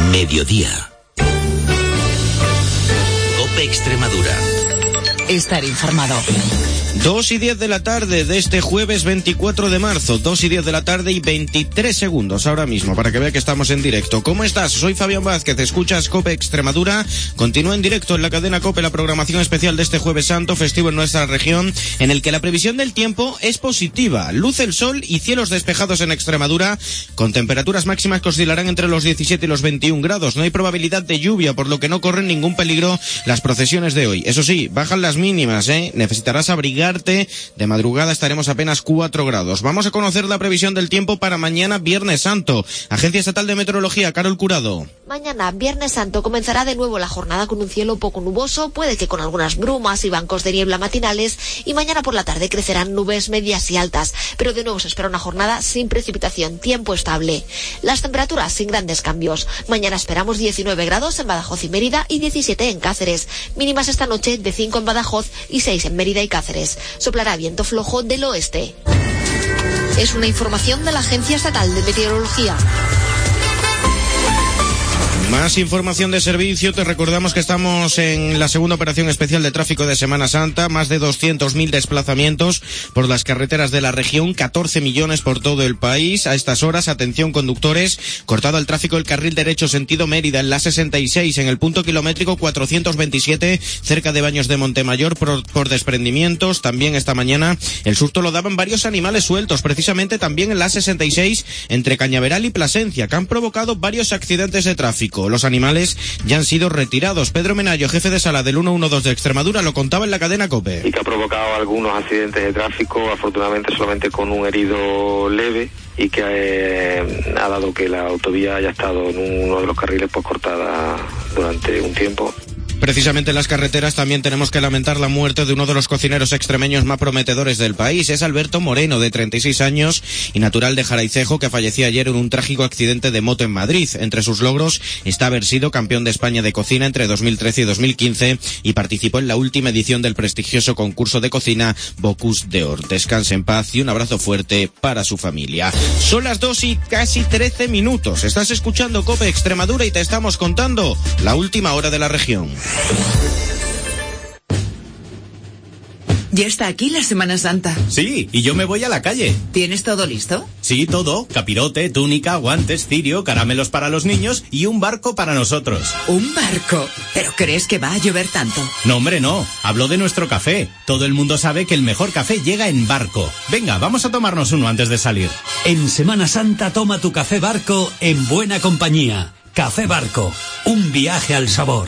Mediodía. COPE Extremadura. Estar informado. 2:10 de la tarde de este jueves 24 de marzo, 2:10 de la tarde y 23 segundos ahora mismo, para que vea que estamos en directo. ¿Cómo estás? Soy Fabián Vázquez, escuchas COPE Extremadura. Continúa en directo en la cadena COPE la programación especial de este jueves santo, festivo en nuestra región, en el que la previsión del tiempo es positiva. Luce el sol y cielos despejados en Extremadura, con temperaturas máximas que oscilarán entre los 17 y los 21 grados. No hay probabilidad de lluvia, por lo que no corren ningún peligro las procesiones de hoy. Eso sí, bajan las mínimas, necesitarás abrigarte. De madrugada estaremos apenas 4 grados. Vamos a conocer la previsión del tiempo para mañana Viernes Santo. Agencia Estatal de Meteorología, Carol Curado. Mañana, Viernes Santo, comenzará de nuevo la jornada con un cielo poco nuboso, puede que con algunas brumas y bancos de niebla matinales, y mañana por la tarde crecerán nubes medias y altas, pero de nuevo se espera una jornada sin precipitación, tiempo estable. Las temperaturas sin grandes cambios. Mañana esperamos 19 grados en Badajoz y Mérida y 17 en Cáceres. Mínimas esta noche de 5 en Badajoz y 6 en Mérida y Cáceres. Soplará viento flojo del oeste. Es una información de la Agencia Estatal de Meteorología. Más información de servicio. Te recordamos que estamos en la segunda operación especial de tráfico de Semana Santa. Más de 200.000 desplazamientos por las carreteras de la región, 14 millones por todo el país. A estas horas, atención conductores, cortado el tráfico el carril derecho sentido Mérida en la 66, en el punto kilométrico 427, cerca de Baños de Montemayor por desprendimientos. También esta mañana el susto lo daban varios animales sueltos, precisamente también en la 66, entre Cañaveral y Plasencia, que han provocado varios accidentes de tráfico. Los animales ya han sido retirados. Pedro Menayo, jefe de sala del 112 de Extremadura, lo contaba en la cadena COPE. Y que ha provocado algunos accidentes de tráfico, afortunadamente solamente con un herido leve, y que ha dado que la autovía haya estado en uno de los carriles pues cortada durante un tiempo. Precisamente en las carreteras también tenemos que lamentar la muerte de uno de los cocineros extremeños más prometedores del país. Es Alberto Moreno, de 36 años y natural de Jaraicejo, que falleció ayer en un trágico accidente de moto en Madrid. Entre sus logros está haber sido campeón de España de cocina entre 2013 y 2015 y participó en la última edición del prestigioso concurso de cocina Bocuse d'Or. Descanse en paz y un abrazo fuerte para su familia. Son las 2 y casi 13 minutos. Estás escuchando COPE Extremadura y te estamos contando la última hora de la región. Ya está aquí la Semana Santa. Sí, y yo me voy a la calle. ¿Tienes todo listo? Sí, todo. Capirote, túnica, guantes, cirio, caramelos para los niños y un barco para nosotros. ¿Un barco? ¿Pero crees que va a llover tanto? No, hombre, no. Hablo de nuestro café. Todo el mundo sabe que el mejor café llega en barco. Venga, vamos a tomarnos uno antes de salir. En Semana Santa toma tu café Barco en buena compañía. Café Barco, un viaje al sabor.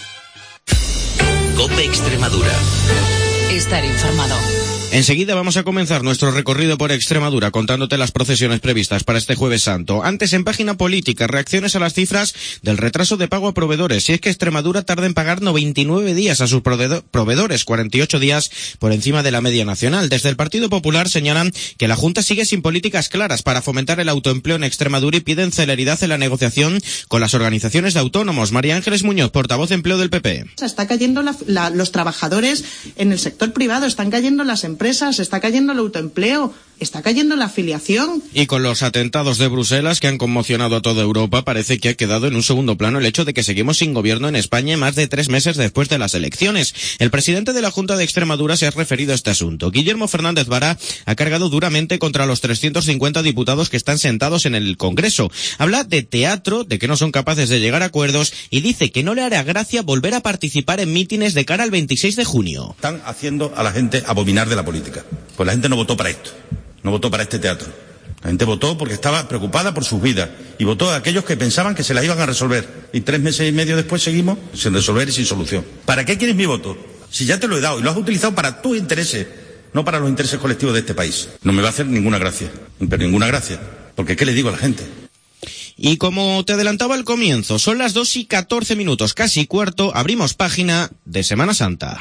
COPE Extremadura. Estar informado. Enseguida vamos a comenzar nuestro recorrido por Extremadura contándote las procesiones previstas para este Jueves Santo. Antes, en página política, reacciones a las cifras del retraso de pago a proveedores. Y es que Extremadura tarda en pagar 99 días a sus proveedores, 48 días por encima de la media nacional. Desde el Partido Popular señalan que la Junta sigue sin políticas claras para fomentar el autoempleo en Extremadura y piden celeridad en la negociación con las organizaciones de autónomos. María Ángeles Muñoz, portavoz de empleo del PP. Está cayendo los trabajadores en el sector privado, están cayendo las empresas, está cayendo el autoempleo, está cayendo la afiliación. Y con los atentados de Bruselas que han conmocionado a toda Europa, parece que ha quedado en un segundo plano el hecho de que seguimos sin gobierno en España más de 3 meses después de las elecciones. El presidente de la Junta de Extremadura se ha referido a este asunto. Guillermo Fernández Vara ha cargado duramente contra los 350 diputados que están sentados en el Congreso. Habla de teatro, de que no son capaces de llegar a acuerdos y dice que no le hará gracia volver a participar en mítines de cara al 26 de junio. Están haciendo a la gente abominar de la política. Pues la gente no votó para esto. No votó para este teatro. La gente votó porque estaba preocupada por sus vidas y votó a aquellos que pensaban que se las iban a resolver. Y 3 meses y medio después seguimos sin resolver y sin solución. ¿Para qué quieres mi voto? Si ya te lo he dado y lo has utilizado para tus intereses, no para los intereses colectivos de este país. No me va a hacer ninguna gracia, pero ninguna gracia. Porque ¿qué le digo a la gente? Y como te adelantaba al comienzo, son las 2 y 14 minutos, casi cuarto, abrimos página de Semana Santa.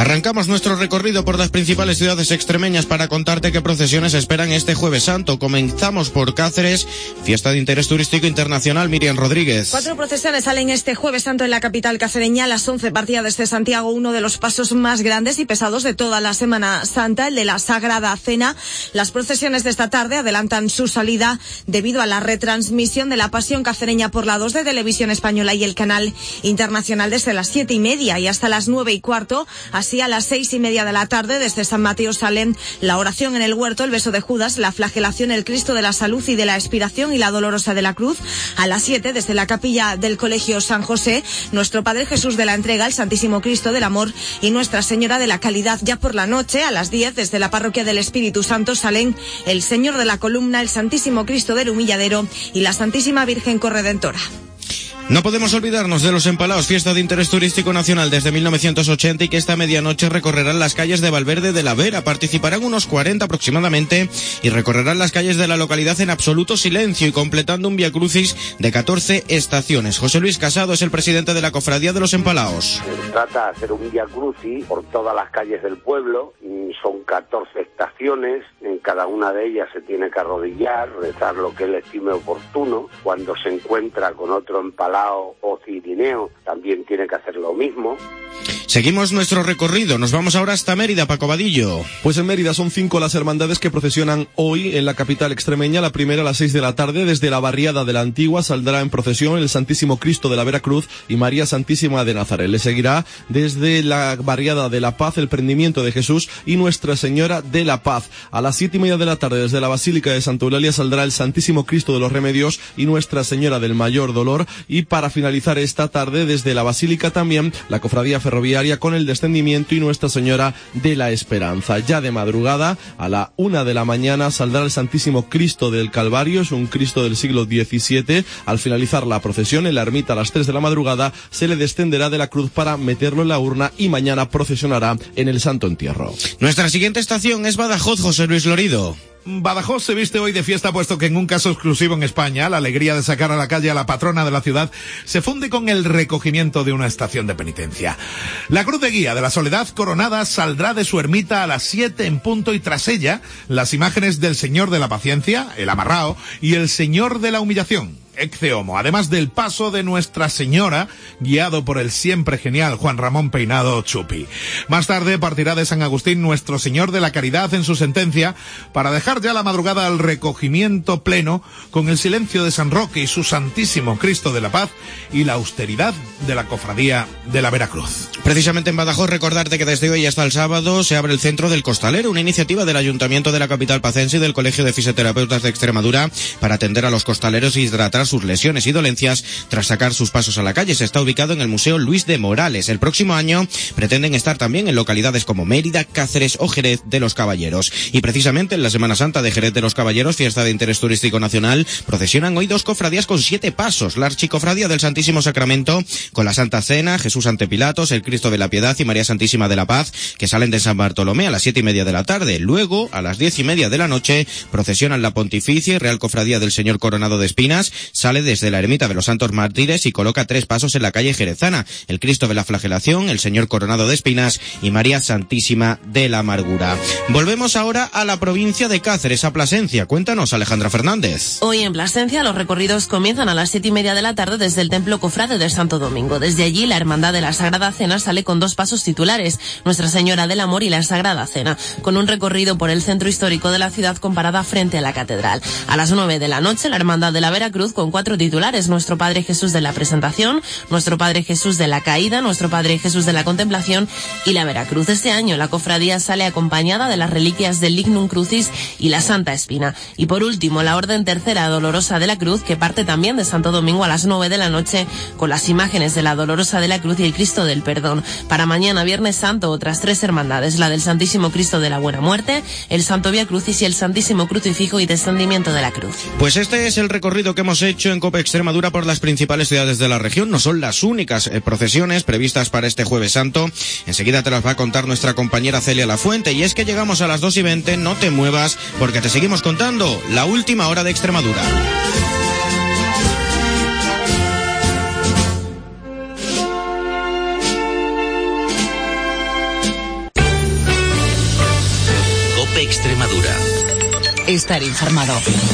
Arrancamos nuestro recorrido por las principales ciudades extremeñas para contarte qué procesiones esperan este Jueves Santo. Comenzamos por Cáceres, fiesta de interés turístico internacional. Miriam Rodríguez. 4 procesiones salen este Jueves Santo en la capital cacereña. A las 11 partía desde Santiago uno de los pasos más grandes y pesados de toda la Semana Santa, el de la Sagrada Cena. Las procesiones de esta tarde adelantan su salida debido a la retransmisión de la Pasión cacereña por la 2 de Televisión Española y el canal internacional desde las 7:30 y hasta las 9:15. Así, a las 6:30 de la tarde, desde San Mateo salen la oración en el huerto, el beso de Judas, la flagelación, el Cristo de la Salud y de la Expiración y la Dolorosa de la Cruz. A las 7, desde la capilla del Colegio San José, nuestro Padre Jesús de la Entrega, el Santísimo Cristo del Amor y Nuestra Señora de la Caridad. Ya por la noche, a las 10, desde la Parroquia del Espíritu Santo salen el Señor de la Columna, el Santísimo Cristo del Humilladero y la Santísima Virgen Corredentora. No podemos olvidarnos de los Empalaos, fiesta de interés turístico nacional desde 1980 y que esta medianoche recorrerán las calles de Valverde de la Vera. Participarán unos 40 aproximadamente y recorrerán las calles de la localidad en absoluto silencio y completando un viacrucis de 14 estaciones. José Luis Casado es el presidente de la Cofradía de los Empalaos. Se trata de hacer un viacrucis por todas las calles del pueblo. Son 14 estaciones, en cada una de ellas se tiene que arrodillar, rezar lo que él estime oportuno. Cuando se encuentra con otro empalao o cirineo, también tiene que hacer lo mismo. Seguimos nuestro recorrido, nos vamos ahora hasta Mérida, Paco Vadillo. Pues en Mérida son 5 las hermandades que procesionan hoy en la capital extremeña. La primera a las 6 de la tarde, desde la barriada de la Antigua, saldrá en procesión el Santísimo Cristo de la Veracruz y María Santísima de Nazaret. Le seguirá desde la barriada de la Paz el Prendimiento de Jesús y Nuestra Señora de la Paz. A las 7:30 de la tarde, desde la Basílica de Santa Eulalia, saldrá el Santísimo Cristo de los Remedios y Nuestra Señora del Mayor Dolor. Y para finalizar esta tarde, desde la Basílica también, la Cofradía Ferroviaria con el Descendimiento y Nuestra Señora de la Esperanza. Ya de madrugada, a la 1 de la mañana, saldrá el Santísimo Cristo del Calvario, es un Cristo del siglo XVII. Al finalizar la procesión, en la ermita a las 3 de la madrugada, se le descenderá de la cruz para meterlo en la urna y mañana procesionará en el Santo Entierro. Nuestra siguiente estación es Badajoz, José Luis Lorido. Badajoz se viste hoy de fiesta, puesto que en un caso exclusivo en España, la alegría de sacar a la calle a la patrona de la ciudad se funde con el recogimiento de una estación de penitencia. La Cruz de Guía de la Soledad Coronada saldrá de su ermita a las 7 en punto y tras ella las imágenes del Señor de la Paciencia, el Amarrao, y el Señor de la Humillación, Ecce Homo, además del paso de Nuestra Señora, guiado por el siempre genial Juan Ramón Peinado Chupi. Más tarde partirá de San Agustín Nuestro Señor de la Caridad en su sentencia, para dejar ya la madrugada al recogimiento pleno, con el silencio de San Roque y su Santísimo Cristo de la Paz y la austeridad de la Cofradía de la Veracruz. Precisamente en Badajoz, recordarte que desde hoy hasta el sábado se abre el Centro del Costalero, una iniciativa del Ayuntamiento de la capital pacense y del Colegio de Fisioterapeutas de Extremadura para atender a los costaleros y tratar sus lesiones y dolencias tras sacar sus pasos a la calle. Se está ubicado en el Museo Luis de Morales. El próximo año pretenden estar también en localidades como Mérida, Cáceres o Jerez de los Caballeros. Y precisamente en la Semana Santa de Jerez de los Caballeros, fiesta de interés turístico nacional, procesionan hoy 2 cofradías con 7 pasos. La Archicofradía del Santísimo Sacramento con la Santa Cena, Jesús ante Pilatos, el Cristo de la Piedad y María Santísima de la Paz, que salen de San Bartolomé a las 7:30 de la tarde. Luego, a las 10:30 de la noche, procesionan la Pontificia y Real Cofradía del Señor Coronado de Espinas, sale desde la Ermita de los Santos Mártires y coloca 3 pasos en la calle jerezana: el Cristo de la Flagelación, el Señor Coronado de Espinas y María Santísima de la Amargura. Volvemos ahora a la provincia de Cáceres, a Plasencia. Cuéntanos, Alejandra Fernández. Hoy en Plasencia los recorridos comienzan a las 7:30 de la tarde desde el Templo Cofrade de Santo Domingo. Desde allí la Hermandad de la Sagrada Cena sale con 2 pasos titulares: Nuestra Señora del Amor y la Sagrada Cena, con un recorrido por el centro histórico de la ciudad con parada frente a la catedral. A las 9 de la noche la Hermandad de la Veracruz con 4 titulares: Nuestro Padre Jesús de la Presentación, Nuestro Padre Jesús de la Caída, Nuestro Padre Jesús de la Contemplación y la Veracruz. Este año la cofradía sale acompañada de las reliquias del Lignum Crucis y la Santa Espina. Y por último, la Orden Tercera Dolorosa de la Cruz, que parte también de Santo Domingo a las 9 de la noche con las imágenes de la Dolorosa de la Cruz y el Cristo del Perdón. Para mañana, Viernes Santo, otras 3 hermandades: la del Santísimo Cristo de la Buena Muerte, el Santo Vía Crucis y el Santísimo Crucifijo y Descendimiento de la Cruz. Pues este es el recorrido que hemos hecho en COPE Extremadura por las principales ciudades de la región. No son las únicas procesiones previstas para este Jueves Santo. Enseguida te las va a contar nuestra compañera Celia Lafuente. Y es que llegamos a las 2:20, no te muevas, porque te seguimos contando la última hora de Extremadura. Estar informado.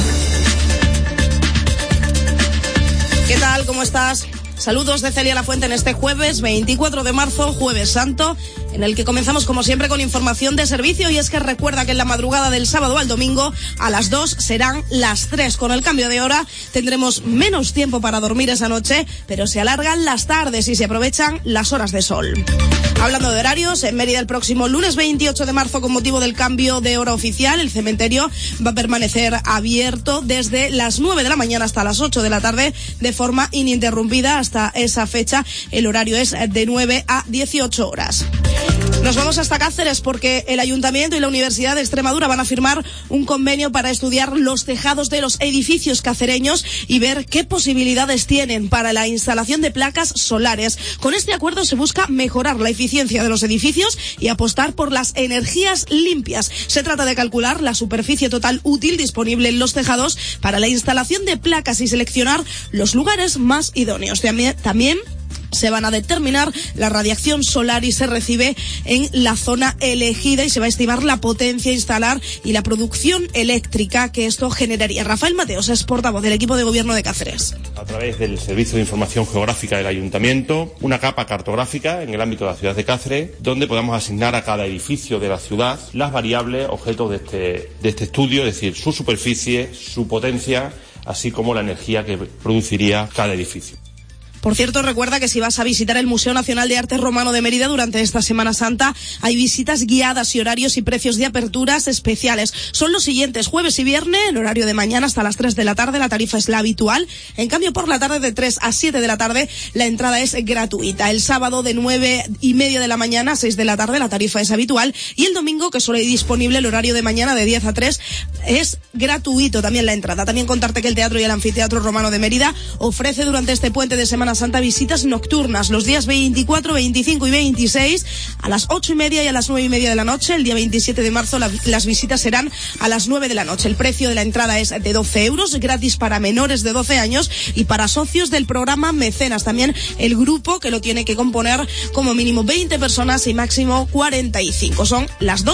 ¿Qué tal? ¿Cómo estás? Saludos de Celia Lafuente en este jueves 24 de marzo, Jueves Santo, en el que comenzamos como siempre con información de servicio, y es que recuerda que en la madrugada del sábado al domingo a las 2 serán las 3. Con el cambio de hora tendremos menos tiempo para dormir esa noche, pero se alargan las tardes y se aprovechan las horas de sol. Hablando de horarios, en Mérida el próximo lunes 28 de marzo, con motivo del cambio de hora oficial, el cementerio va a permanecer abierto desde las 9 de la mañana hasta las 8 de la tarde de forma ininterrumpida. Hasta esa fecha el horario es de 9 a 18 horas. Nos vamos hasta Cáceres porque el Ayuntamiento y la Universidad de Extremadura van a firmar un convenio para estudiar los tejados de los edificios cacereños y ver qué posibilidades tienen para la instalación de placas solares. Con este acuerdo se busca mejorar la eficiencia de los edificios y apostar por las energías limpias. Se trata de calcular la superficie total útil disponible en los tejados para la instalación de placas y seleccionar los lugares más idóneos. También se van a determinar la radiación solar y se recibe en la zona elegida, y se va a estimar la potencia a instalar y la producción eléctrica que esto generaría. Rafael Mateos es portavoz del equipo de gobierno de Cáceres. A través del Servicio de Información Geográfica del Ayuntamiento, una capa cartográfica en el ámbito de la ciudad de Cáceres, donde podamos asignar a cada edificio de la ciudad las variables objeto de este estudio, es decir, su superficie, su potencia, así como la energía que produciría cada edificio. Por cierto, recuerda que si vas a visitar el Museo Nacional de Arte Romano de Mérida durante esta Semana Santa, hay visitas guiadas y horarios y precios de aperturas especiales. Son los siguientes: jueves y viernes, en horario de mañana hasta las 3 de la tarde, la tarifa es la habitual. En cambio, por la tarde de 3 a 7 de la tarde, la entrada es gratuita. El sábado de 9:30 de la mañana a 6 de la tarde, la tarifa es habitual. Y el domingo, que solo hay disponible el horario de mañana de 10 a 3, es gratuito también la entrada. También contarte que el Teatro y el Anfiteatro Romano de Mérida ofrece durante este puente de Semana Santa visitas nocturnas los días 24, 25 y 26 a las 8:30 y a las 9:30 de la noche. El día 27 de marzo las visitas serán a las 9 de la noche. El precio de la entrada es de 12 euros, gratis para menores de 12 años y para socios del programa Mecenas. También el grupo, que lo tiene que componer como mínimo 20 personas y máximo 45. Son las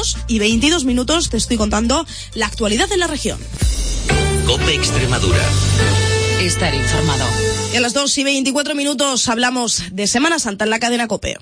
2:22. Te estoy contando la actualidad de la región. COPE Extremadura. Estar informado. Y a las 2:24 hablamos de Semana Santa en la cadena COPE.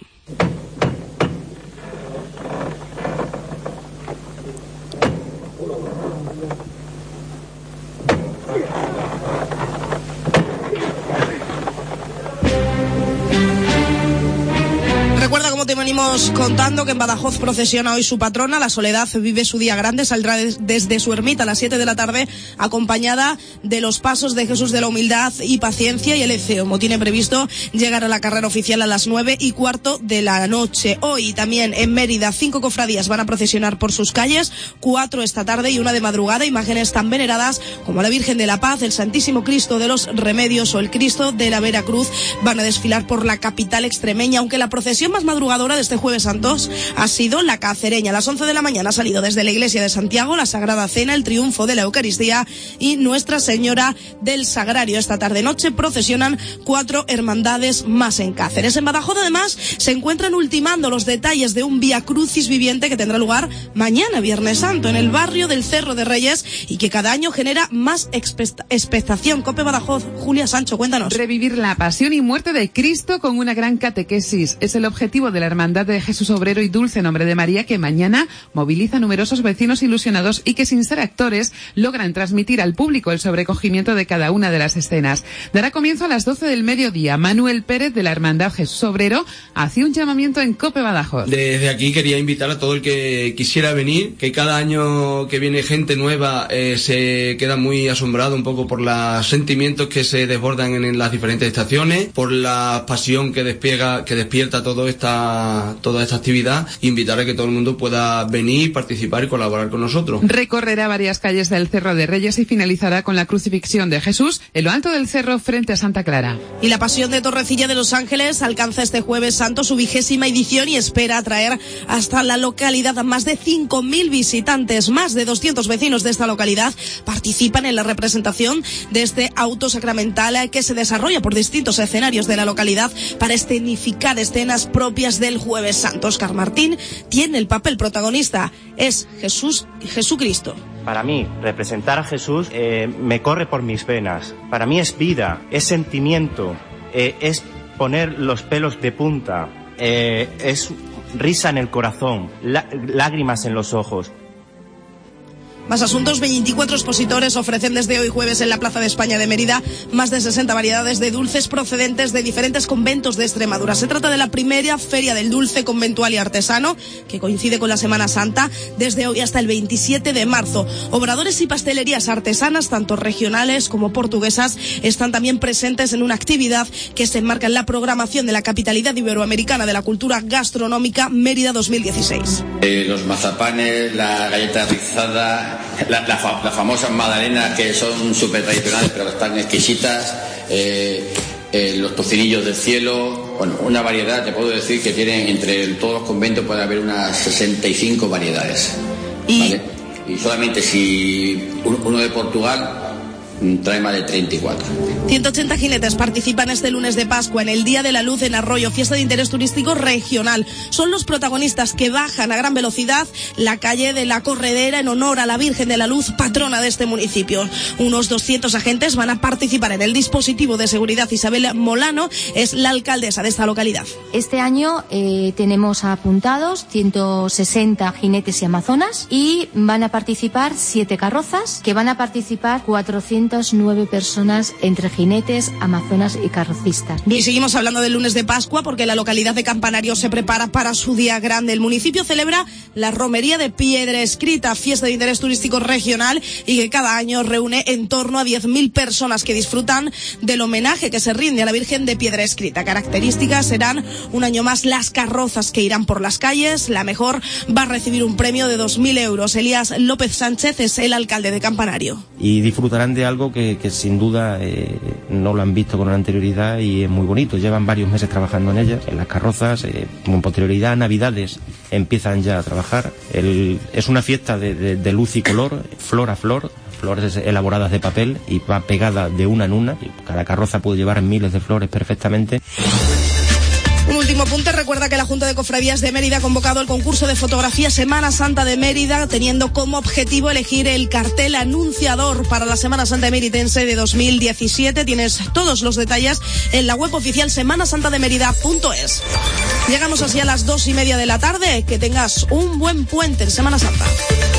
Recuerda, como te venimos contando, que en Badajoz procesiona hoy su patrona, la Soledad vive su día grande, saldrá desde su ermita a las 7 de la tarde, acompañada de los pasos de Jesús de la Humildad y Paciencia y el Eceomo. Tiene previsto llegar a la carrera oficial a las 9:15 de la noche. Hoy también en Mérida 5 cofradías van a procesionar por sus calles, 4 esta tarde y 1 de madrugada. Imágenes tan veneradas como la Virgen de la Paz, el Santísimo Cristo de los Remedios o el Cristo de la Vera Cruz van a desfilar por la capital extremeña, aunque la procesión más madrugadora de este Jueves Santos ha sido la cacereña. A las 11 de la mañana ha salido desde la iglesia de Santiago la Sagrada Cena, el Triunfo de la Eucaristía y Nuestra Señora del Sagrario. Esta tarde-noche procesionan 4 hermandades más en Cáceres. En Badajoz, además, se encuentran ultimando los detalles de un Vía Crucis viviente que tendrá lugar mañana, Viernes Santo, en el barrio del Cerro de Reyes y que cada año genera más expectación. COPE Badajoz, Julia Sancho, cuéntanos. Revivir la pasión y muerte de Cristo con una gran catequesis. Es el objetivo de la Hermandad de Jesús Obrero y Dulce Nombre de María, que mañana moviliza a numerosos vecinos ilusionados y que, sin ser actores, logran transmitir al público el sobrecogimiento de cada una de las escenas. Dará comienzo a las 12 del mediodía. Manuel Pérez, de la Hermandad Jesús Obrero, hacía un llamamiento en COPE Badajoz. Desde aquí quería invitar a todo el que quisiera venir, que cada año que viene gente nueva se queda muy asombrado un poco por los sentimientos que se desbordan en las diferentes estaciones, por la pasión que despierta toda esta actividad. Invitar a que todo el mundo pueda venir, participar y colaborar con nosotros. Recorrerá varias calles del Cerro de Reyes y finalizará con la crucifixión de Jesús en lo alto del cerro frente a Santa Clara. Y la Pasión de Torrecilla de Los Ángeles alcanza este Jueves Santo su 20ª edición y espera atraer hasta la localidad a más de 5.000 visitantes. Más de 200 vecinos de esta localidad participan en la representación de este auto sacramental que se desarrolla por distintos escenarios de la localidad para escenificar escenas propias del Jueves Santo. Óscar Martín tiene el papel protagonista, es Jesucristo. Para mí, representar a Jesús me corre por mis venas. Para mí es vida, es sentimiento, es poner los pelos de punta, es risa en el corazón, lágrimas en los ojos. Más asuntos, 24 expositores ofrecen desde hoy jueves en la Plaza de España de Mérida más de 60 variedades de dulces procedentes de diferentes conventos de Extremadura. Se trata de la primera Feria del Dulce Conventual y Artesano, que coincide con la Semana Santa, desde hoy hasta el 27 de marzo. Obradores y pastelerías artesanas, tanto regionales como portuguesas, están también presentes en una actividad que se enmarca en la programación de la Capitalidad Iberoamericana de la Cultura Gastronómica Mérida 2016. Los mazapanes, la galleta rizada, las famosas magdalenas, que son súper tradicionales pero están exquisitas, los tocinillos del cielo, bueno, una variedad, te puedo decir que tienen entre todos los conventos puede haber unas 65 variedades, ¿vale? Y solamente si uno de Portugal trae más de 34. 180 jinetes participan este lunes de Pascua en el Día de la Luz en Arroyo, fiesta de interés turístico regional. Son los protagonistas que bajan a gran velocidad la calle de la Corredera en honor a la Virgen de la Luz, patrona de este municipio. Unos 200 agentes van a participar en el dispositivo de seguridad. Isabel Molano es la alcaldesa de esta localidad. Este año tenemos apuntados 160 jinetes y amazonas y van a participar 7 carrozas, que van a participar 409 personas entre jinetes, amazonas y carrocistas. Y seguimos hablando del lunes de Pascua porque la localidad de Campanario se prepara para su día grande. El municipio celebra la romería de Piedra Escrita, fiesta de interés turístico regional y que cada año reúne en torno a 10.000 personas que disfrutan del homenaje que se rinde a la Virgen de Piedra Escrita. Características serán un año más las carrozas que irán por las calles. La mejor va a recibir un premio de 2.000 euros. Elías López Sánchez es el alcalde de Campanario. Y disfrutarán de algo que sin duda no lo han visto con anterioridad y es muy bonito. Llevan varios meses trabajando en ellas, en las carrozas, con posterioridad a Navidades empiezan ya a trabajar. Es una fiesta de luz y color, flor a flor, flores elaboradas de papel y va pegada de una en una. Cada carroza puede llevar miles de flores perfectamente. Un último punto, recuerda que la Junta de Cofradías de Mérida ha convocado el concurso de fotografía Semana Santa de Mérida, teniendo como objetivo elegir el cartel anunciador para la Semana Santa Meritense de 2017. Tienes todos los detalles en la web oficial semanasantademerida.es. Llegamos así a las 2:30 de la tarde. Que tengas un buen puente en Semana Santa.